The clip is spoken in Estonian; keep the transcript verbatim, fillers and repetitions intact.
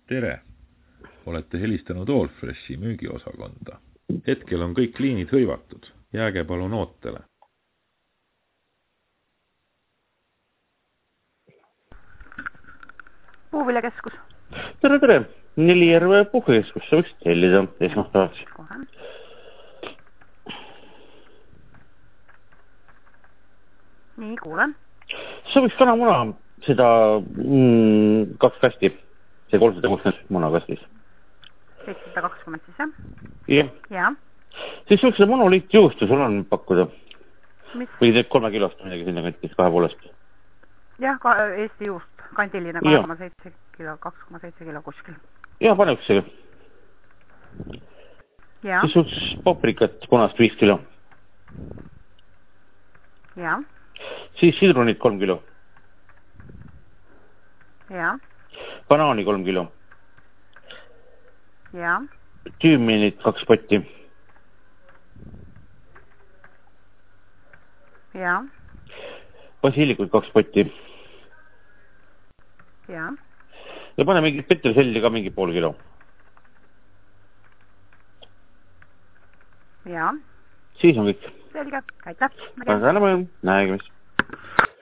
Tere! Olete helistanud Allfreshi müügiosakonda. Hetkel on kõik liinid hõivatud. Jääge palun ootele. Puuviljakeskus. Tere, tere! Nelijärve puhkekeskus, sa võiks tellida esmaspäevaks. Kohe. Nii, kuulen. Sa võiks kanamuna seda mm, kaks kasti. See kolmsada kuuskümmend munakastis. seitsesada kakskümmend siis, jah? Jah. Jaa. Siis võiks seda monoliitjuustu sul on pakkuda. Mis? Või teeb kolme kilost midagi sinna kantis kahe poolest. Jah, ka Eesti juust. Kandiline kaks koma seitse kilo, kaks koma seitse kilo kuskil. Jah, pane üks see. Jaa. Siis võiks paprikat punast viis kilo. Jaa. Siis sidrunit kolm kilo. Jaa. Banaani kolm kilo. Jaa. Tüüminit kaks potti. Jaa. Basiilikud kaks potti. Jaa. Ja pane mingi peterselli ka mingi pool kilo. Jaa. Siis on kõik. Selge. Aitäh. Väga enam, näegimis.